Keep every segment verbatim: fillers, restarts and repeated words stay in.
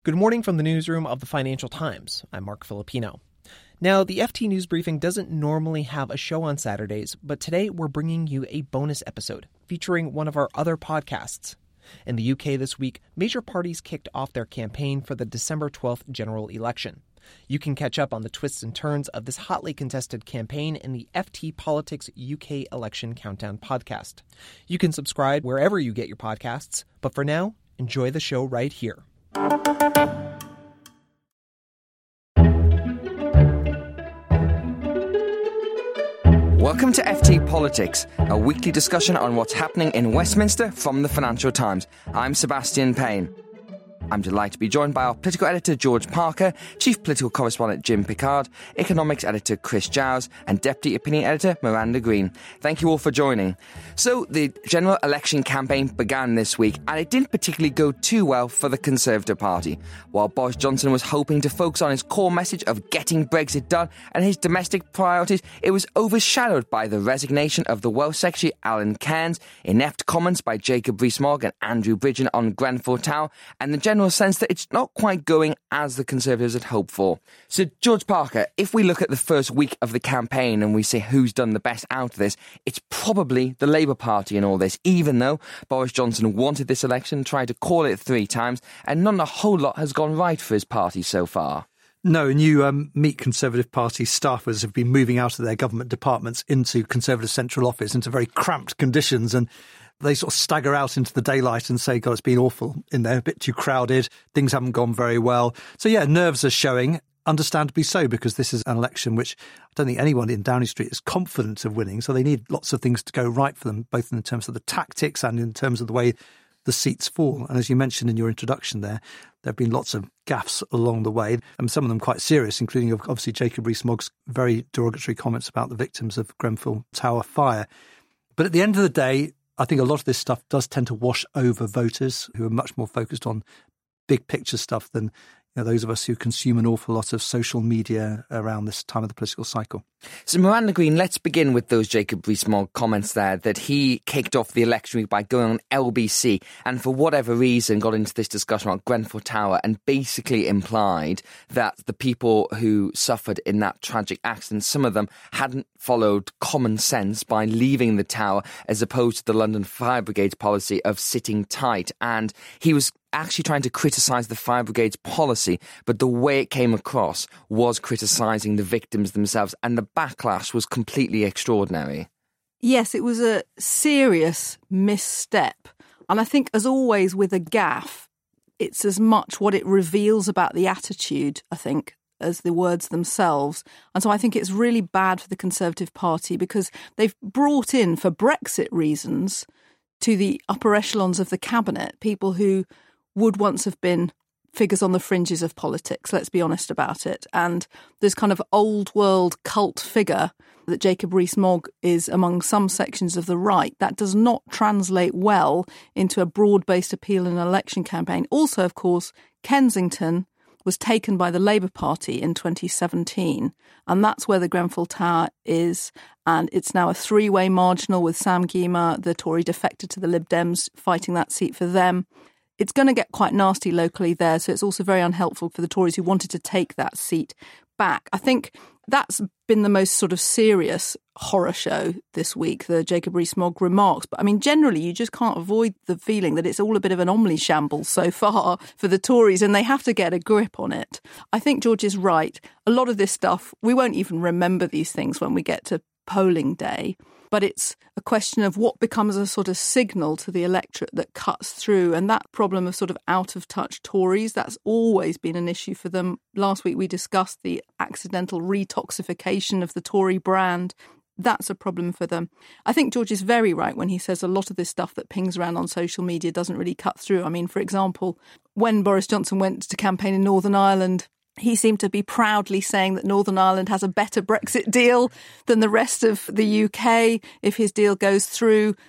Good morning from the newsroom of the Financial Times. I'm Mark Filipino. Now, the F T News Briefing doesn't normally have a show on Saturdays, but today we're bringing you a bonus episode featuring one of our other podcasts. In the U K this week, major parties kicked off their campaign for the December twelfth general election. You can catch up on the twists and turns of this hotly contested campaign in the F T Politics U K Election Countdown podcast. You can subscribe wherever you get your podcasts, but for now, enjoy the show right here. Welcome to F T Politics, a weekly discussion on what's happening in Westminster from the Financial Times. I'm Sebastian Payne. I'm delighted to be joined by our political editor George Parker, chief political correspondent Jim Pickard, economics editor Chris Giles, and deputy opinion editor Miranda Green. Thank you all for joining. So, the general election campaign began this week, and it didn't particularly go too well for the Conservative Party. While Boris Johnson was hoping to focus on his core message of getting Brexit done and his domestic priorities, it was overshadowed by the resignation of the Welsh Secretary Alan Cairns, inept comments by Jacob Rees-Mogg and Andrew Bridgen on Grenfell Tower, and the general sense that it's not quite going as the Conservatives had hoped for. So, George Parker, if we look at the first week of the campaign and we say who's done the best out of this, it's probably the Labour Party in all this, even though Boris Johnson wanted this election, tried to call it three times, and not a whole lot has gone right for his party so far. No, and you um, meet Conservative Party staffers have been moving out of their government departments into Conservative Central Office into very cramped conditions, and they sort of stagger out into the daylight and say, God, it's been awful in there, a bit too crowded, things haven't gone very well. So, yeah, nerves are showing, understandably so, because this is an election which I don't think anyone in Downing Street is confident of winning. So they need lots of things to go right for them, both in terms of the tactics and in terms of the way the seats fall. And as you mentioned in your introduction there, there have been lots of gaffes along the way, and some of them quite serious, including obviously Jacob Rees-Mogg's very derogatory comments about the victims of Grenfell Tower fire. But at the end of the day, I think a lot of this stuff does tend to wash over voters who are much more focused on big picture stuff than you know, those of us who consume an awful lot of social media around this time of the political cycle. So, Miranda Green, let's begin with those Jacob Rees-Mogg comments there, that he kicked off the election week by going on L B C and for whatever reason got into this discussion about Grenfell Tower and basically implied that the people who suffered in that tragic accident, some of them hadn't followed common sense by leaving the tower as opposed to the London Fire Brigade's policy of sitting tight. And he was actually trying to criticise the Fire Brigade's policy, but the way it came across was criticising the victims themselves, and the backlash was completely extraordinary. Yes, it was a serious misstep. And I think, as always with a gaffe, it's as much what it reveals about the attitude, I think, as the words themselves. And so I think it's really bad for the Conservative Party because they've brought in, for Brexit reasons, to the upper echelons of the cabinet, people who would once have been figures on the fringes of politics, let's be honest about it. And this kind of old world cult figure that Jacob Rees-Mogg is among some sections of the right, that does not translate well into a broad-based appeal in an election campaign. Also, of course, Kensington was taken by the Labour Party in twenty seventeen, and that's where the Grenfell Tower is, and it's now a three-way marginal with Sam Gyimah, the Tory defector to the Lib Dems, fighting that seat for them. It's going to get quite nasty locally there, so it's also very unhelpful for the Tories who wanted to take that seat back. I think that's been the most sort of serious horror show this week, the Jacob Rees-Mogg remarks. But I mean, generally, you just can't avoid the feeling that it's all a bit of an omni shambles so far for the Tories, and they have to get a grip on it. I think George is right. A lot of this stuff, we won't even remember these things when we get to polling day. But it's a question of what becomes a sort of signal to the electorate that cuts through. And that problem of sort of out-of-touch Tories, that's always been an issue for them. Last week we discussed the accidental retoxification of the Tory brand. That's a problem for them. I think George is very right when he says a lot of this stuff that pings around on social media doesn't really cut through. I mean, for example, when Boris Johnson went to campaign in Northern Ireland, he seemed to be proudly saying that Northern Ireland has a better Brexit deal than the rest of the U K if his deal goes through.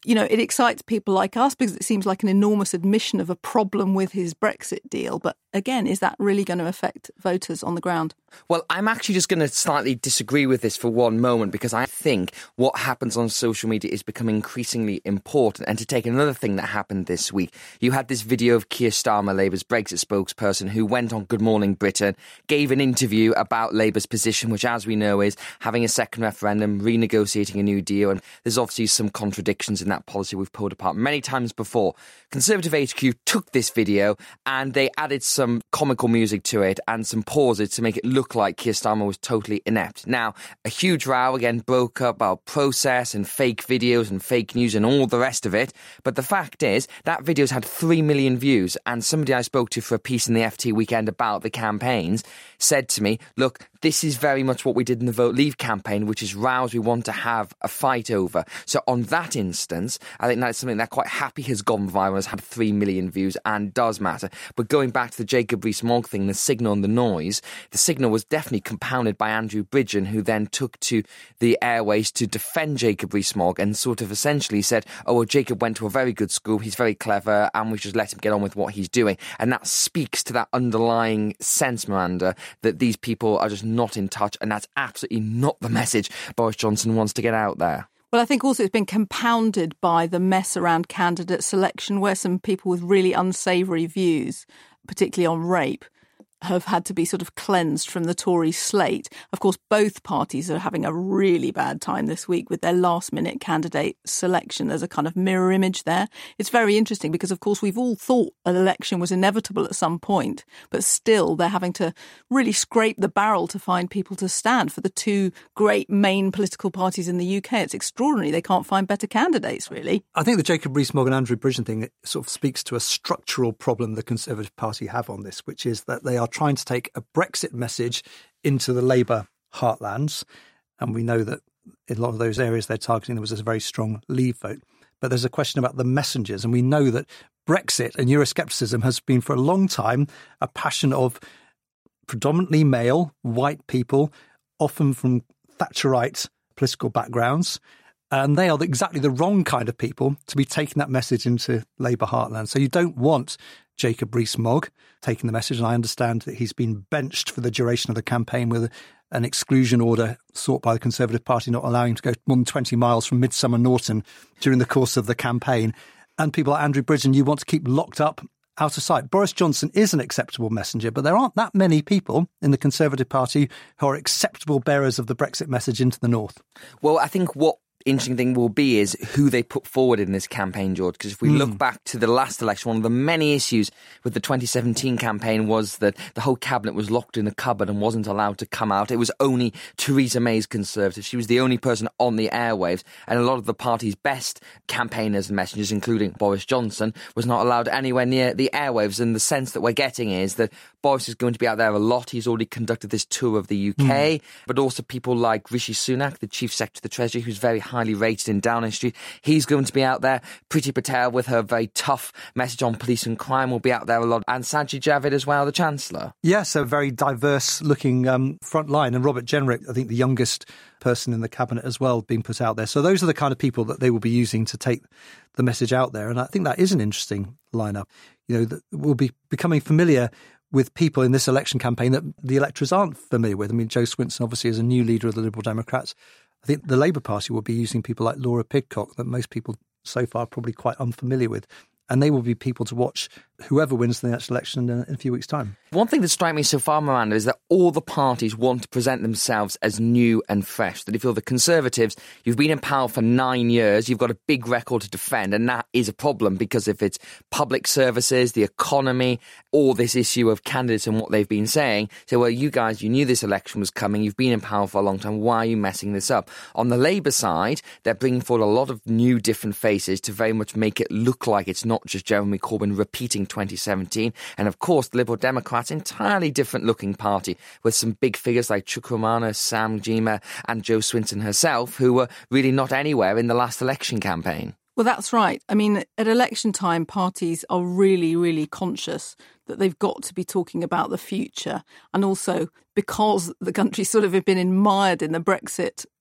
you know, it excites people like us because it seems like an enormous admission of a problem with his Brexit deal. But again, is that really going to affect voters on the ground? Well, I'm actually just going to slightly disagree with this for one moment, because I think what happens on social media is becoming increasingly important. And to take another thing that happened this week, you had this video of Keir Starmer, Labour's Brexit spokesperson, who went on Good Morning Britain, gave an interview about Labour's position, which, as we know, is having a second referendum, renegotiating a new deal. And there's obviously some contradictions in that policy we've pulled apart many times before. Conservative H Q took this video and they added some comical music to it and some pauses to make it look like Keir Starmer was totally inept. Now, a huge row again broke up about process and fake videos and fake news and all the rest of it. But the fact is, that video's had three million views, and somebody I spoke to for a piece in the F T Weekend about the campaigns said to me, look, this is very much what we did in the Vote Leave campaign, which is rows we want to have a fight over. So on that instance, I think that's something that quite happy has gone viral, has had three million views and does matter. But going back to the Jacob Rees-Mogg thing, the signal and the noise, the signal was definitely compounded by Andrew Bridgen, who then took to the airways to defend Jacob Rees-Mogg and sort of essentially said, oh, well, Jacob went to a very good school, he's very clever, and we should let him get on with what he's doing. And that speaks to that underlying sense, Miranda, that these people are just not in touch, and that's absolutely not the message Boris Johnson wants to get out there. Well, I think also it's been compounded by the mess around candidate selection, where some people with really unsavoury views, particularly on rape, have had to be sort of cleansed from the Tory slate. Of course, both parties are having a really bad time this week with their last-minute candidate selection. There's a kind of mirror image there. It's very interesting because, of course, we've all thought an election was inevitable at some point, but still they're having to really scrape the barrel to find people to stand for the two great main political parties in the U K. It's extraordinary. They can't find better candidates, really. I think the Jacob Rees-Mogg and Andrew Bridgen thing sort of speaks to a structural problem the Conservative Party have on this, which is that they are trying to take a Brexit message into the Labour heartlands. And we know that in a lot of those areas they're targeting, there was a very strong Leave vote. But there's a question about the messengers. And we know that Brexit and Euroscepticism has been for a long time a passion of predominantly male, white people, often from Thatcherite political backgrounds. And they are exactly the wrong kind of people to be taking that message into Labour heartland. So you don't want Jacob Rees-Mogg taking the message. And I understand that he's been benched for the duration of the campaign with an exclusion order sought by the Conservative Party, not allowing him to go more than twenty miles from Midsummer Norton during the course of the campaign. And people like Andrew Bridgen, you want to keep locked up out of sight. Boris Johnson is an acceptable messenger, but there aren't that many people in the Conservative Party who are acceptable bearers of the Brexit message into the north. Well, I think what interesting thing will be is who they put forward in this campaign, George, because if we mm. look back to the last election, one of the many issues with the twenty seventeen campaign was that the whole cabinet was locked in a cupboard and wasn't allowed to come out. It was only Theresa May's Conservative. She was the only person on the airwaves, and a lot of the party's best campaigners and messengers, including Boris Johnson, was not allowed anywhere near the airwaves. And the sense that we're getting is that Boris is going to be out there a lot. He's already conducted this tour of the U K, mm. but also people like Rishi Sunak, the Chief Secretary of the Treasury, who's very highly rated in Downing Street. He's going to be out there. Priti Patel, with her very tough message on police and crime, will be out there a lot. And Sajid Javid as well, the Chancellor. Yes, a very diverse-looking um, front line. And Robert Jenrick, I think the youngest person in the cabinet as well, being put out there. So those are the kind of people that they will be using to take the message out there. And I think that is an interesting lineup. You know, that we'll be becoming familiar with people in this election campaign that the electors aren't familiar with. I mean, Jo Swinson obviously is a new leader of the Liberal Democrats. I think the Labour Party will be using people like Laura Pidcock that most people so far are probably quite unfamiliar with. And they will be people to watch whoever wins the next election in a, in a few weeks' time. One thing that strikes me so far, Miranda, is that all the parties want to present themselves as new and fresh. That if you're the Conservatives, you've been in power for nine years, you've got a big record to defend, and that is a problem because if it's public services, the economy, or this issue of candidates and what they've been saying, say, well, you guys, you knew this election was coming, you've been in power for a long time, why are you messing this up? On the Labour side, they're bringing forward a lot of new different faces to very much make it look like it's not just Jeremy Corbyn repeating twenty seventeen. And of course, the Liberal Democrats, entirely different looking party with some big figures like Chuck Romana, Sam Gyimah and Jo Swinson herself, who were really not anywhere in the last election campaign. Well, that's right. I mean, at election time, parties are really, really conscious that they've got to be talking about the future. And also because the country's sort of been mired in the Brexit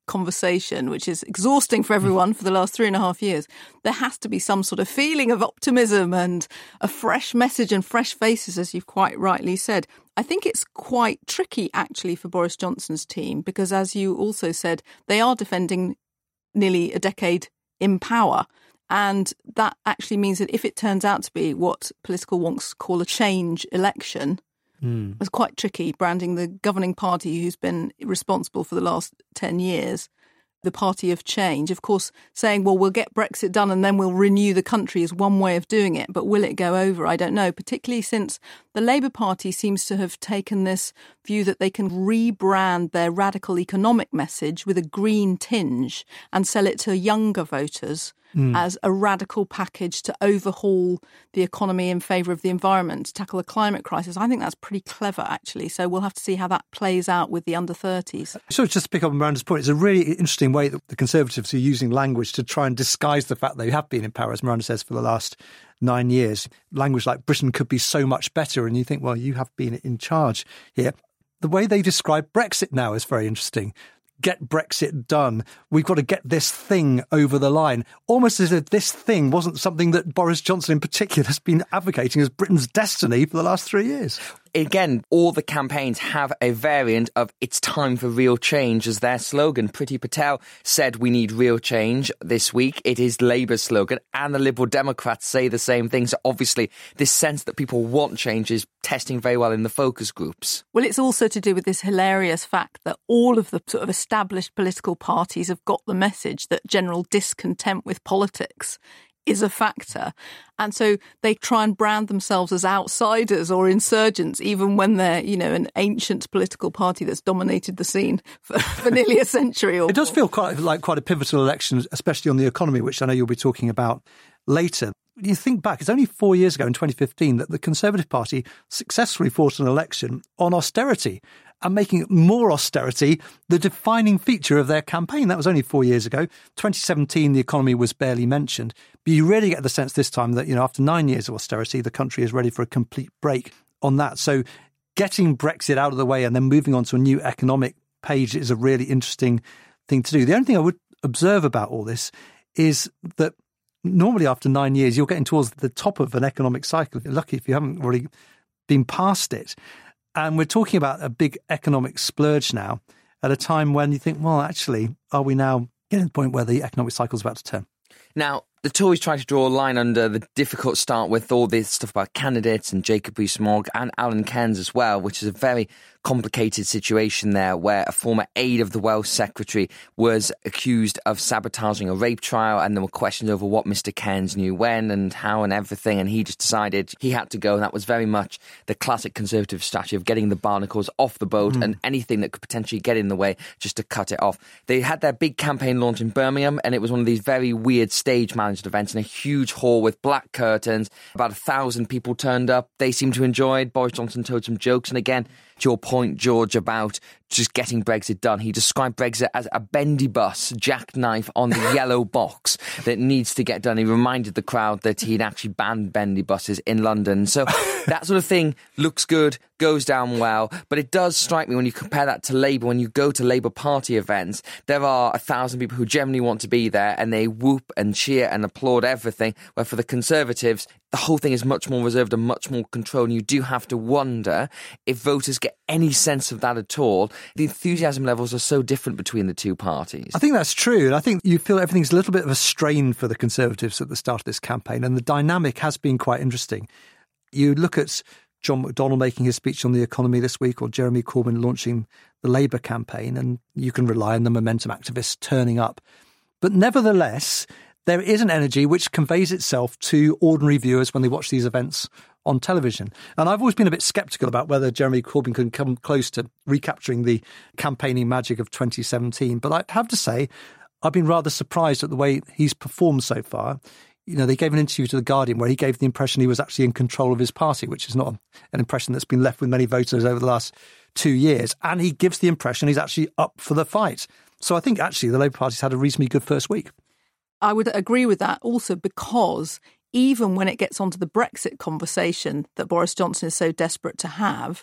conversation, which is exhausting for everyone for the last three and a half years, there has to be some sort of feeling of optimism and a fresh message and fresh faces, as you've quite rightly said. I think it's quite tricky, actually, for Boris Johnson's team, because, as you also said, they are defending nearly a decade in power. And that actually means that if it turns out to be what political wonks call a change election, mm. it's quite tricky branding the governing party who's been responsible for the last ten years, the party of change. Of course, saying, well, we'll get Brexit done and then we'll renew the country is one way of doing it. But will it go over? I don't know, particularly since the Labour Party seems to have taken this view that they can rebrand their radical economic message with a green tinge and sell it to younger voters mm. as a radical package to overhaul the economy in favour of the environment, to tackle the climate crisis. I think that's pretty clever, actually. So we'll have to see how that plays out with the under thirties. So just to pick up on Miranda's point, it's a really interesting way that the Conservatives are using language to try and disguise the fact they have been in power, as Miranda says, for the last nine years. Language like Britain could be so much better. And you think, well, you have been in charge here. The way they describe Brexit now is very interesting. Get Brexit done. We've got to get this thing over the line. Almost as if this thing wasn't something that Boris Johnson in particular has been advocating as Britain's destiny for the last three years. Again, all the campaigns have a variant of "it's time for real change" as their slogan. Priti Patel said we need real change this week. It is Labour's slogan, and the Liberal Democrats say the same thing. So obviously this sense that people want change is testing very well in the focus groups. Well, it's also to do with this hilarious fact that all of the sort of established political parties have got the message that general discontent with politics is a factor. And so they try and brand themselves as outsiders or insurgents, even when they're, you know, an ancient political party that's dominated the scene for, for nearly a century or It does more. feel quite like quite a pivotal election, especially on the economy, which I know you'll be talking about later. You think back, it's only four years ago in twenty fifteen that the Conservative Party successfully fought an election on austerity and making more austerity the defining feature of their campaign. That was only four years ago. twenty seventeen, the economy was barely mentioned. But you really get the sense this time that, you know, after nine years of austerity, the country is ready for a complete break on that. So getting Brexit out of the way and then moving on to a new economic page is a really interesting thing to do. The only thing I would observe about all this is that normally after nine years, you're getting towards the top of an economic cycle. If you're lucky if you haven't already been past it. And we're talking about a big economic splurge now at a time when you think, well, actually, are we now getting to the point where the economic cycle is about to turn? Now, the Tories try to draw a line under the difficult start with all this stuff about candidates and Jacob Rees-Mogg and Alan Cairns as well, which is a very complicated situation there where a former aide of the Welsh Secretary was accused of sabotaging a rape trial, and there were questions over what Mister Cairns knew when and how and everything, and he just decided he had to go, and that was very much the classic Conservative strategy of getting the barnacles off the boat mm. and anything that could potentially get in the way just to cut it off. They had their big campaign launch in Birmingham, and it was one of these very weird stage managed events in a huge hall with black curtains. About a thousand people turned up. They seemed to enjoy it. Boris Johnson told some jokes, and again, to your point, George, about just getting Brexit done, he described Brexit as a bendy bus jackknife on the yellow box that needs to get done. He reminded the crowd that he'd actually banned bendy buses in London. So that sort of thing looks good, goes down well, but it does strike me when you compare that to Labour, when you go to Labour Party events, there are a thousand people who generally want to be there and they whoop and cheer and applaud everything, where for the Conservatives, the whole thing is much more reserved and much more controlled, and you do have to wonder if voters get any sense of that at all. The enthusiasm levels are so different between the two parties. I think that's true, and I think you feel everything's a little bit of a strain for the Conservatives at the start of this campaign, and the dynamic has been quite interesting. You look at John McDonnell making his speech on the economy this week, or Jeremy Corbyn launching the Labour campaign, and you can rely on the momentum activists turning up. But nevertheless, there is an energy which conveys itself to ordinary viewers when they watch these events on television. And I've always been a bit sceptical about whether Jeremy Corbyn can come close to recapturing the campaigning magic of twenty seventeen. But I have to say, I've been rather surprised at the way he's performed so far. You know, they gave an interview to The Guardian where he gave the impression he was actually in control of his party, which is not an impression that's been left with many voters over the last two years. And he gives the impression he's actually up for the fight. So I think actually the Labour Party's had a reasonably good first week. I would agree with that also because even when it gets onto the Brexit conversation that Boris Johnson is so desperate to have,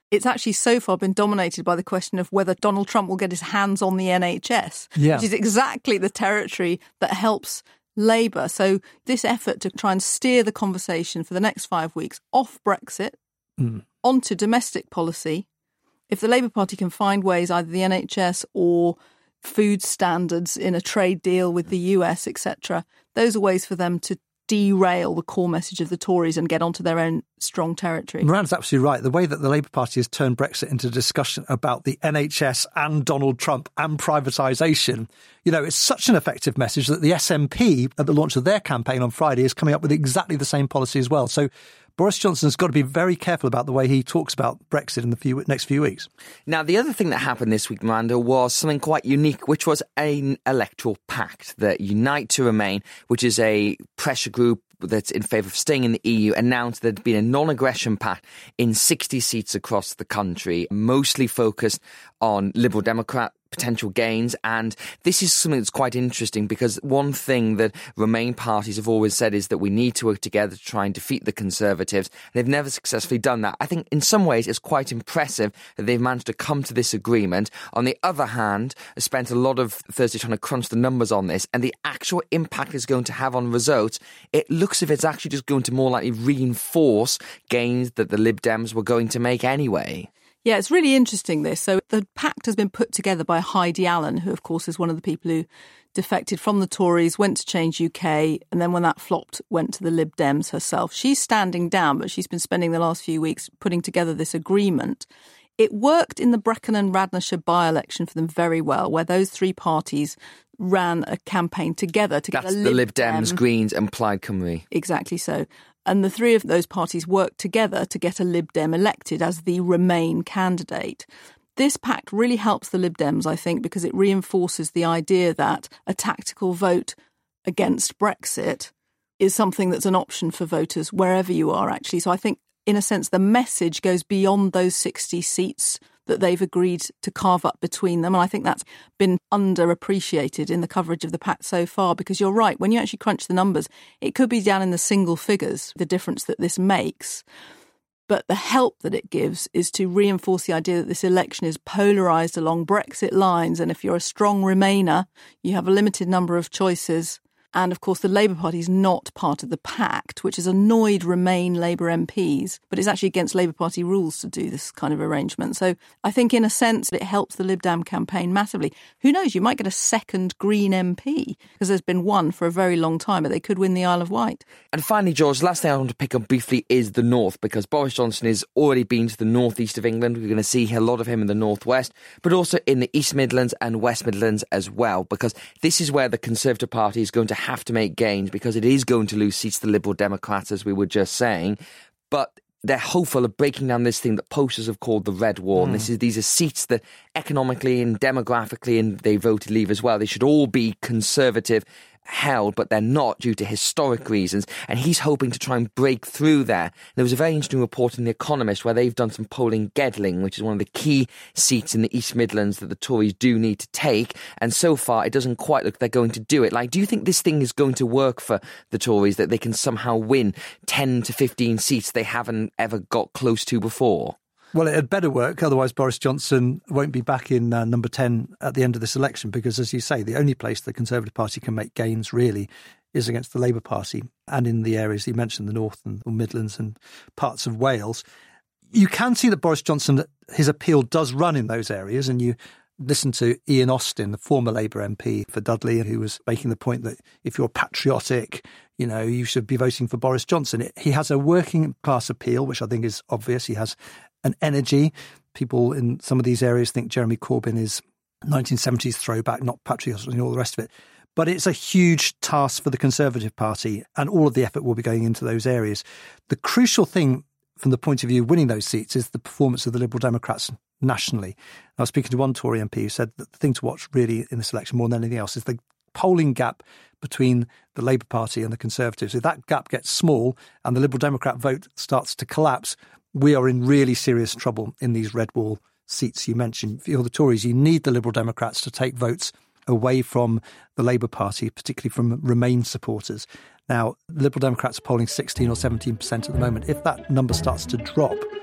it's actually so far been dominated by the question of whether Donald Trump will get his hands on the N H S, yeah. which is exactly the territory that helps Labour. So this effort to try and steer the conversation for the next five weeks off Brexit, mm. onto domestic policy, if the Labour Party can find ways, either the N H S or food standards in a trade deal with the U S, et cetera, those are ways for them to derail the core message of the Tories and get onto their own strong territory. Moran's absolutely right. The way that the Labour Party has turned Brexit into a discussion about the N H S and Donald Trump and privatisation, you know, it's such an effective message that the S N P, at the launch of their campaign on Friday, is coming up with exactly the same policy as well. So Boris Johnson's got to be very careful about the way he talks about Brexit in the few, next few weeks. Now, the other thing that happened this week, Miranda, was something quite unique, which was an electoral pact, the Unite to Remain, which is a pressure group that's in favour of staying in the E U, announced there'd been a non-aggression pact in sixty seats across the country, mostly focused on Liberal Democrat potential gains. And this is something that's quite interesting, because one thing that Remain parties have always said is that we need to work together to try and defeat the Conservatives. They've never successfully done that. I think in some ways it's quite impressive that they've managed to come to this agreement. On the other hand, I spent a lot of Thursday trying to crunch the numbers on this, and the actual impact it's going to have on results, it looks as if it's actually just going to more likely reinforce gains that the Lib Dems were going to make anyway. Yeah, it's really interesting, this. So the pact has been put together by Heidi Allen, who, of course, is one of the people who defected from the Tories, went to Change U K, and then when that flopped, went to the Lib Dems herself. She's standing down, but she's been spending the last few weeks putting together this agreement. It worked in the Brecon and Radnorshire by-election for them very well, where those three parties ran a campaign together to get That's a the Lib Lib Dems, Dem. Greens and Plaid Cymru. Exactly so. And the three of those parties worked together to get a Lib Dem elected as the Remain candidate. This pact really helps the Lib Dems, I think, because it reinforces the idea that a tactical vote against Brexit is something that's an option for voters wherever you are, actually. So I think, in a sense, the message goes beyond those sixty seats that they've agreed to carve up between them. And I think that's been underappreciated in the coverage of the pact so far, because you're right, when you actually crunch the numbers, it could be down in the single figures, the difference that this makes. But the help that it gives is to reinforce the idea that this election is polarised along Brexit lines. And if you're a strong Remainer, you have a limited number of choices. And, of course, the Labour Party is not part of the pact, which has annoyed Remain Labour M Ps, but it's actually against Labour Party rules to do this kind of arrangement. So I think, in a sense, it helps the Lib Dem campaign massively. Who knows, you might get a second Green M P, because there's been one for a very long time, but they could win the Isle of Wight. And finally, George, the last thing I want to pick up briefly is the North, because Boris Johnson has already been to the northeast of England. We're going to see a lot of him in the northwest, but also in the East Midlands and West Midlands as well, because this is where the Conservative Party is going to have to make gains, because it is going to lose seats to the Liberal Democrats, as we were just saying. But they're hopeful of breaking down this thing that posters have called the Red Wall. Mm. And this is, these are seats that economically and demographically, and they voted Leave as well, they should all be Conservative held, but they're not due to historic reasons. And he's hoping to try and break through there. There was a very interesting report in The Economist where they've done some polling Gedling, which is one of the key seats in the East Midlands that the Tories do need to take. And so far, it doesn't quite look they're going to do it. Like, do you think this thing is going to work for the Tories, that they can somehow win ten to fifteen seats they haven't ever got close to before? Well, it had better work, otherwise Boris Johnson won't be back in uh, number ten at the end of this election, because, as you say, the only place the Conservative Party can make gains, really, is against the Labour Party, and in the areas you mentioned, the North and the Midlands and parts of Wales. You can see that Boris Johnson, his appeal does run in those areas, and you listen to Ian Austin, the former Labour M P for Dudley, who was making the point that if you're patriotic, you know, you should be voting for Boris Johnson. It, he has a working class appeal, which I think is obvious. He has an energy. People in some of these areas think Jeremy Corbyn is nineteen seventies throwback, not patriotic and all the rest of it. But it's a huge task for the Conservative Party, and all of the effort will be going into those areas. The crucial thing from the point of view of winning those seats is the performance of the Liberal Democrats nationally. I was speaking to one Tory M P who said that the thing to watch really in this election more than anything else is the polling gap between the Labour Party and the Conservatives. If that gap gets small and the Liberal Democrat vote starts to collapse, we are in really serious trouble in these red wall seats you mentioned. For the Tories, you need the Liberal Democrats to take votes away from the Labour Party, particularly from Remain supporters. Now, Liberal Democrats are polling sixteen or seventeen percent at the moment. If that number starts to drop,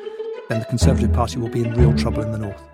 then the Conservative Party will be in real trouble in the north.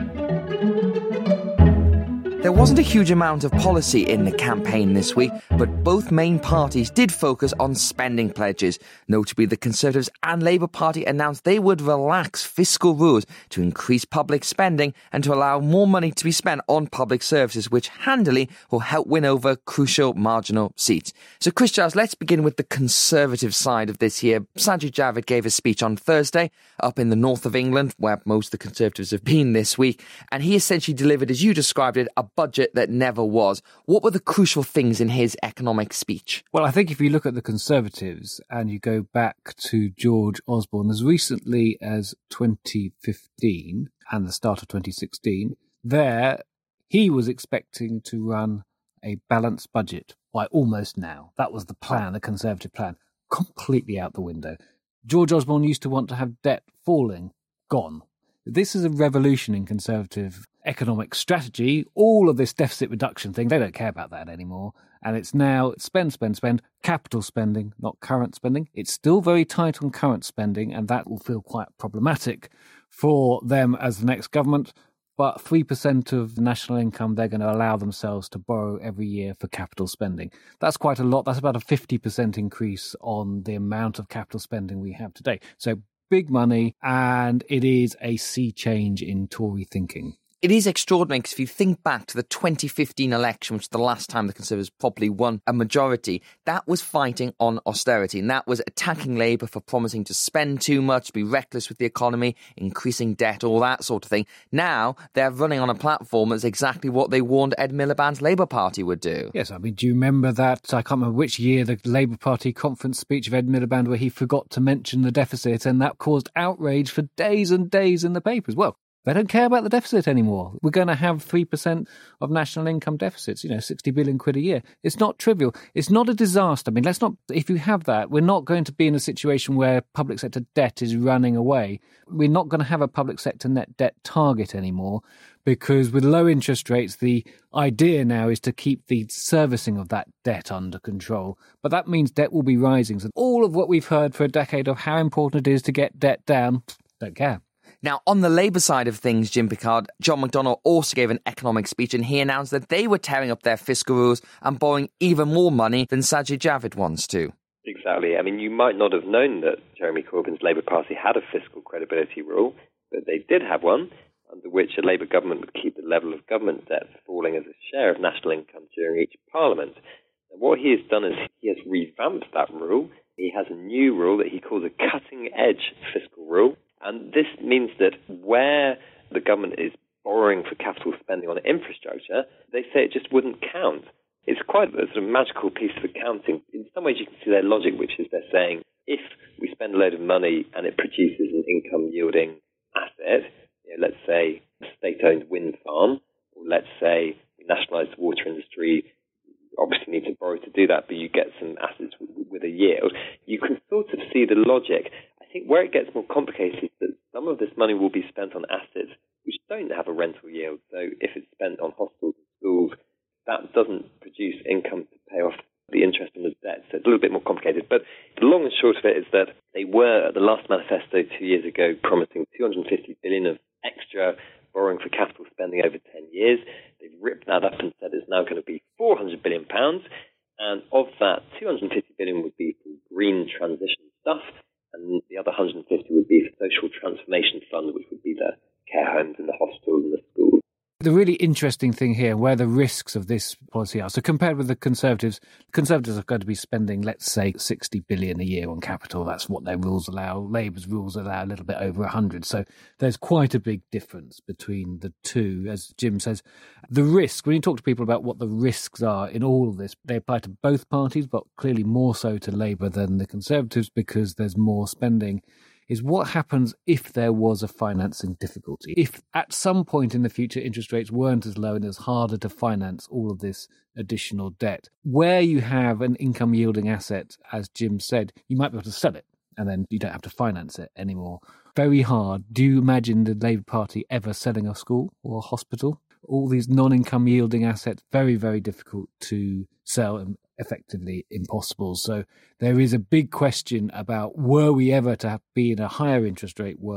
There wasn't a huge amount of policy in the campaign this week, but both main parties did focus on spending pledges. Notably, the Conservatives and Labour Party announced they would relax fiscal rules to increase public spending and to allow more money to be spent on public services, which handily will help win over crucial marginal seats. So, Chris Giles, let's begin with the Conservative side of this here. Sajid Javid gave a speech on Thursday up in the north of England, where most of the Conservatives have been this week, and he essentially delivered, as you described it, a budget that never was. What were the crucial things in his economic speech? Well, I think if you look at the Conservatives and you go back to George Osborne as recently as twenty fifteen and the start of twenty sixteen, there he was expecting to run a balanced budget by almost now. That was the plan, the Conservative plan. Completely out the window. George Osborne used to want to have debt falling. Gone. This is a revolution in Conservative economic strategy. All of this deficit reduction thing, they don't care about that anymore. And it's now spend, spend, spend, capital spending, not current spending. It's still very tight on current spending, and that will feel quite problematic for them as the next government. But three percent of national income, they're going to allow themselves to borrow every year for capital spending. That's quite a lot. That's about a fifty percent increase on the amount of capital spending we have today. So big money, and it is a sea change in Tory thinking. It is extraordinary because if you think back to the twenty fifteen election, which was the last time the Conservatives properly won a majority, that was fighting on austerity, and that was attacking Labour for promising to spend too much, be reckless with the economy, increasing debt, all that sort of thing. Now they're running on a platform that's exactly what they warned Ed Miliband's Labour Party would do. Yes, I mean, do you remember that, I can't remember which year, the Labour Party conference speech of Ed Miliband where he forgot to mention the deficit, and that caused outrage for days and days in the papers? Well, they don't care about the deficit anymore. We're going to have three percent of national income deficits, you know, sixty billion quid a year. It's not trivial. It's not a disaster. I mean, let's not, if you have that, we're not going to be in a situation where public sector debt is running away. We're not going to have a public sector net debt target anymore, because with low interest rates, the idea now is to keep the servicing of that debt under control. But that means debt will be rising. So all of what we've heard for a decade of how important it is to get debt down, don't care. Now, on the Labour side of things, Jim Pickard, John McDonnell also gave an economic speech, and he announced that they were tearing up their fiscal rules and borrowing even more money than Sajid Javid wants to. Exactly. I mean, you might not have known that Jeremy Corbyn's Labour Party had a fiscal credibility rule, but they did have one, under which a Labour government would keep the level of government debt falling as a share of national income during each parliament. And what he has done is he has revamped that rule. He has a new rule that he calls a cutting-edge fiscal rule. And this means that where the government is borrowing for capital spending on infrastructure, they say it just wouldn't count. It's quite a sort of magical piece of accounting. In some ways you can see their logic, which is they're saying if we spend a load of money and it produces an income-yielding asset, you know, let's say a state-owned wind farm, or let's say we nationalise the water industry, you obviously need to borrow to do that, but you get some assets with, with a yield, you can sort of see the logic. I think where it gets more complicated is that some of this money will be spent on assets which don't have a rental yield. So if it's spent on hospitals and schools, that doesn't produce income to pay off the interest on the debt. So it's a little bit more complicated. But the long and short of it is that they were, at the last manifesto two years ago, promising two hundred fifty billion dollars of extra borrowing for capital spending over ten years. They've ripped that up and said it's now going to be four hundred billion pounds. And of that, two hundred fifty billion dollars would be for green transition stuff, and the other one hundred fifty would be for social transformation fund, which would be the care homes and the hospitals and the schools. The really interesting thing here, where the risks of this policy are. So compared with the Conservatives, the Conservatives are going to be spending, let's say, sixty billion dollars a year on capital. That's what their rules allow. Labour's rules allow a little bit over one hundred. So there's quite a big difference between the two. As Jim says, the risk, when you talk to people about what the risks are in all of this, they apply to both parties, but clearly more so to Labour than the Conservatives because there's more spending, is what happens if there was a financing difficulty. If at some point in the future interest rates weren't as low and it was harder to finance all of this additional debt, where you have an income yielding asset, as Jim said, you might be able to sell it and then you don't have to finance it anymore. Very hard. Do you imagine the Labour Party ever selling a school or a hospital? All these non-income yielding assets, very, very difficult to sell and effectively impossible. So there is a big question about, were we ever to be in a higher interest rate world,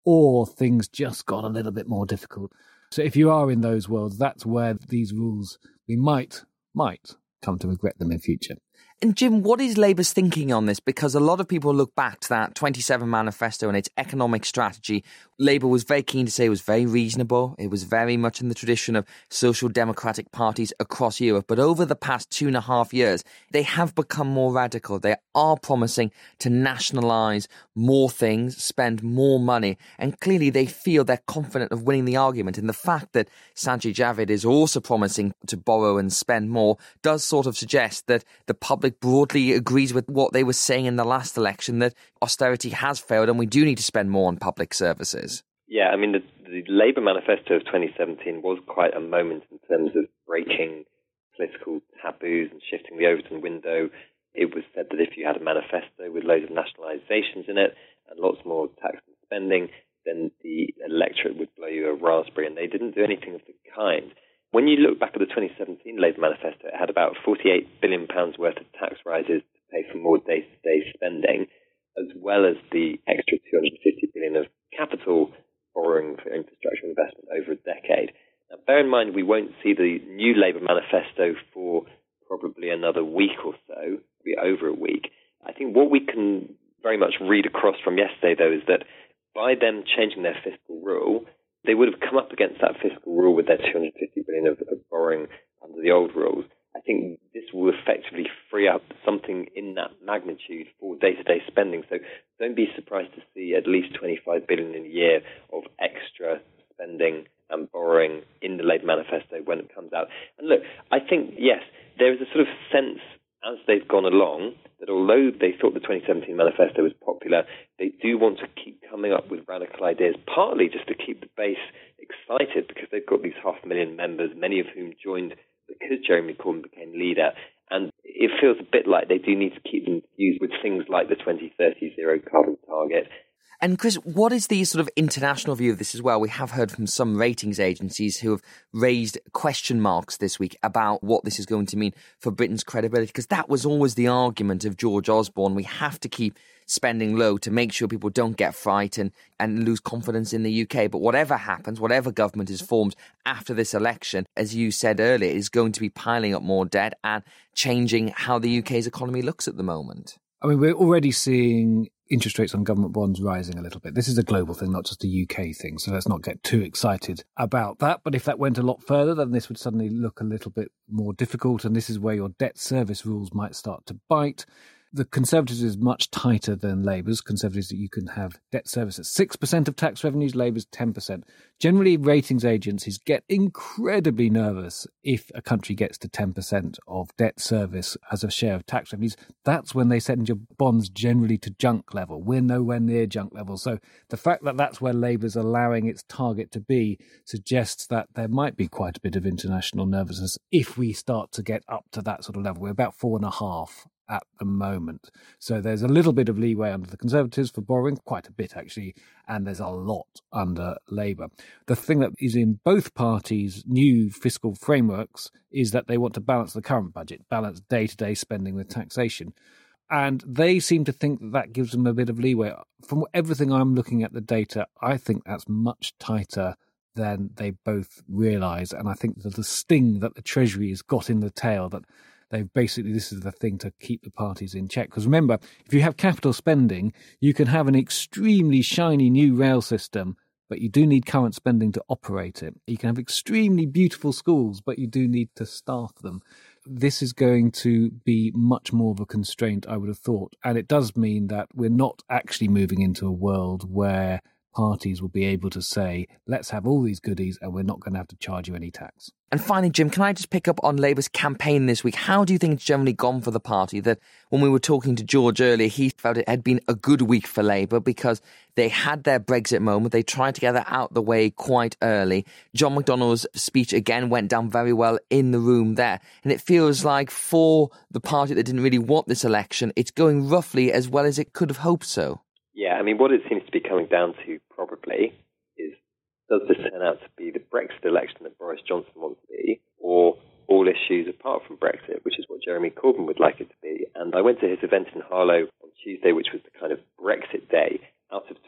or things just got a little bit more difficult. So if you are in those worlds, that's where these rules, we might, might come to regret them in future. And Jim, what is Labour's thinking on this? Because a lot of people look back to that twenty-seven manifesto and its economic strategy. Labour was very keen to say it was very reasonable. It was very much in the tradition of social democratic parties across Europe. But over the past two and a half years, they have become more radical. They are promising to nationalise more things, spend more money. And clearly they feel they're confident of winning the argument. And the fact that Sajid Javid is also promising to borrow and spend more does sort of suggest that the public broadly agrees with what they were saying in the last election, that austerity has failed and we do need to spend more on public services. Yeah, I mean, the, the Labour manifesto of twenty seventeen was quite a moment in terms of breaking political taboos and shifting the Overton window. It was said that if you had a manifesto with loads of nationalisations in it and lots more tax and spending, then the electorate would blow you a raspberry, and they didn't do anything of the kind. When you look back at the twenty seventeen Labour manifesto, it had about forty-eight billion pounds worth of tax rises to pay for more day-to-day spending, as well as the extra two hundred fifty billion pounds of capital borrowing for infrastructure investment over a decade. Now, bear in mind, we won't see the new Labour manifesto for probably another week or so, maybe over a week. I think what we can very much read across from yesterday, though, is that by them changing their fiscal rule, they would have come up against that fiscal rule with their two hundred fifty billion pounds of, of borrowing under the old rules. I think this will effectively free up something in that magnitude for day-to-day spending. So don't be surprised to see at least twenty-five billion pounds in a year of extra spending and borrowing in the Labour manifesto when it comes out. And look, I think, yes, there is a sort of sense as they've gone along that although they thought the twenty seventeen manifesto was popular, they do want to keep coming up with radical ideas, partly just to keep the base excited because they've got these half a million members, many of whom joined because Jeremy Corbyn became leader. And it feels a bit like they do need to keep them used with things like the twenty thirty zero carbon target. And Chris, what is the sort of international view of this as well? We have heard from some ratings agencies who have raised question marks this week about what this is going to mean for Britain's credibility, because that was always the argument of George Osborne. We have to keep spending low to make sure people don't get frightened and lose confidence in the U K. But whatever happens, whatever government is formed after this election, as you said earlier, is going to be piling up more debt and changing how the U K's economy looks at the moment. I mean, we're already seeing interest rates on government bonds rising a little bit. This is a global thing, not just a U K thing, so let's not get too excited about that. But if that went a lot further, then this would suddenly look a little bit more difficult, and this is where your debt service rules might start to bite. The Conservatives is much tighter than Labour's. Conservatives, that you can have debt service at six percent of tax revenues, Labour's ten percent. Generally, ratings agencies get incredibly nervous if a country gets to ten percent of debt service as a share of tax revenues. That's when they send your bonds generally to junk level. We're nowhere near junk level. So the fact that that's where Labour's allowing its target to be suggests that there might be quite a bit of international nervousness if we start to get up to that sort of level. We're about four and a half at the moment. So there's a little bit of leeway under the Conservatives for borrowing, quite a bit actually, and there's a lot under Labour. The thing that is in both parties' new fiscal frameworks is that they want to balance the current budget, balance day-to-day spending with taxation. And they seem to think that that gives them a bit of leeway. From everything I'm looking at the data, I think that's much tighter than they both realise. And I think that the sting that the Treasury has got in the tail, that they've basically, this is the thing to keep the parties in check. Because remember, if you have capital spending, you can have an extremely shiny new rail system, but you do need current spending to operate it. You can have extremely beautiful schools, but you do need to staff them. This is going to be much more of a constraint, I would have thought. And it does mean that we're not actually moving into a world where parties will be able to say, let's have all these goodies and we're not going to have to charge you any tax. And finally, Jim, can I just pick up on Labour's campaign this week? How do you think it's generally gone for the party? That when we were talking to George earlier, he felt it had been a good week for Labour because they had their Brexit moment. They tried to get that out the way quite early. John McDonnell's speech again went down very well in the room there. And it feels like for the party that didn't really want this election, it's going roughly as well as it could have hoped so. Yeah, I mean, what it seems to be coming down to probably is, does this turn out to be the Brexit election that Boris Johnson wants to be, or all issues apart from Brexit, which is what Jeremy Corbyn would like it to be? And I went to his event in Harlow on Tuesday, which was the kind of Brexit day. Out of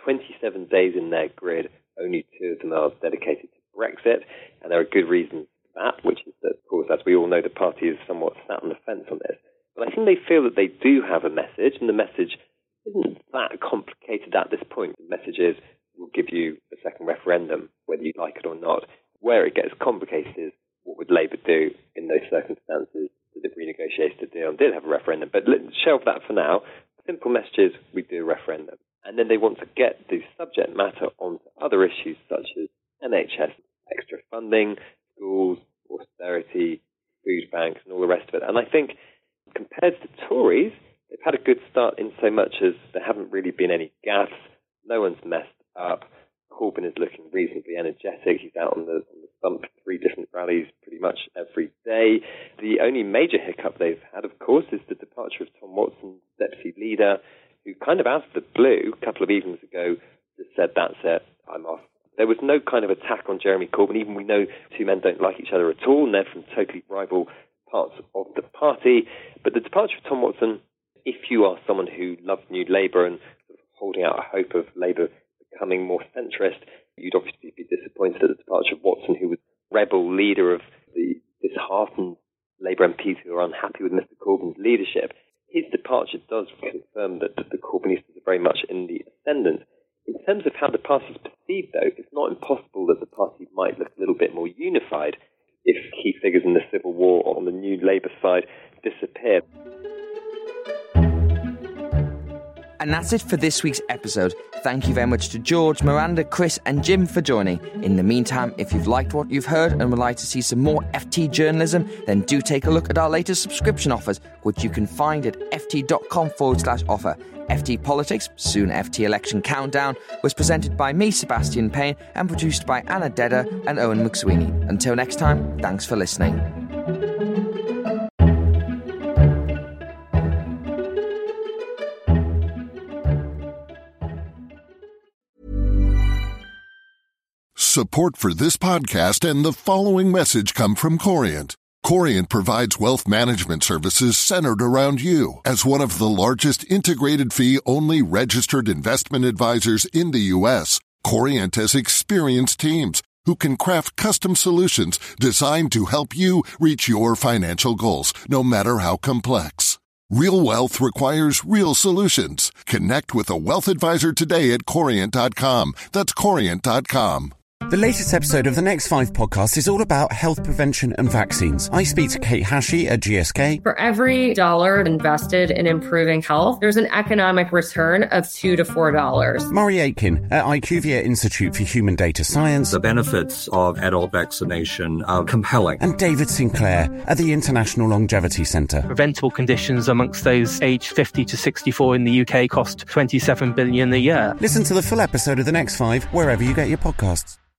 twenty-seven days in their grid, only two of them are dedicated to Brexit, and there are good reasons for that, which is that, of course, as we all know, the party is somewhat sat on the fence on this. But I think they feel that they do have a message, and the message isn't that complicated at this point. The message is, we'll give you a second referendum, whether you like it or not. Where it gets complicated is, what would Labour do in those circumstances that they've renegotiated the deal and did have a referendum? But let's shelve that for now. Simple message is, we do a referendum. And then they want to get the subject matter onto other issues such as N H S, extra funding, schools, austerity, food banks, and all the rest of it. And I think compared to the Tories, they've had a good start in so much as there haven't really been any gaffes. No one's messed up. Corbyn is looking reasonably energetic. He's out on the, on the stump, three different rallies pretty much every day. The only major hiccup they've had, of course, is the departure of Tom Watson, deputy leader, who kind of out of the blue, a couple of evenings ago, just said, that's it, I'm off. There was no kind of attack on Jeremy Corbyn. Even we know two men don't like each other at all, and they're from totally rival parts of the party. But the departure of Tom Watson, if you are someone who loves New Labour and sort of holding out a hope of Labour becoming more centrist, you'd obviously be disappointed at the departure of Watson, who was rebel leader of the disheartened Labour M Ps who are unhappy with Mister Corbyn's leadership. His departure does confirm that the Corbynistas are very much in the ascendant. In terms of how the party is perceived, though, it's not impossible that the party might look a little bit more unified if key figures in the Civil War on the New Labour side disappear. And that's it for this week's episode. Thank you very much to George, Miranda, Chris and Jim for joining. In the meantime, if you've liked what you've heard and would like to see some more F T journalism, then do take a look at our latest subscription offers, which you can find at ft.com forward slash offer. F T Politics, soon F T Election Countdown, was presented by me, Sebastian Payne, and produced by Anna Dedder and Owen McSweeney. Until next time, thanks for listening. Support for this podcast and the following message come from Corient. Corient provides wealth management services centered around you. As one of the largest integrated fee-only registered investment advisors in the U S, Corient has experienced teams who can craft custom solutions designed to help you reach your financial goals, no matter how complex. Real wealth requires real solutions. Connect with a wealth advisor today at corient dot com. That's corient dot com. The latest episode of the Next Five podcast is all about health prevention and vaccines. I speak to Kate Hashi at G S K. For every dollar invested in improving health, there's an economic return of two to four dollars. Murray Aitken at IQVIA Institute for Human Data Science. The benefits of adult vaccination are compelling. And David Sinclair at the International Longevity Centre. Preventable conditions amongst those aged fifty to sixty-four in the U K cost twenty-seven billion dollars a year. Listen to the full episode of the Next Five wherever you get your podcasts.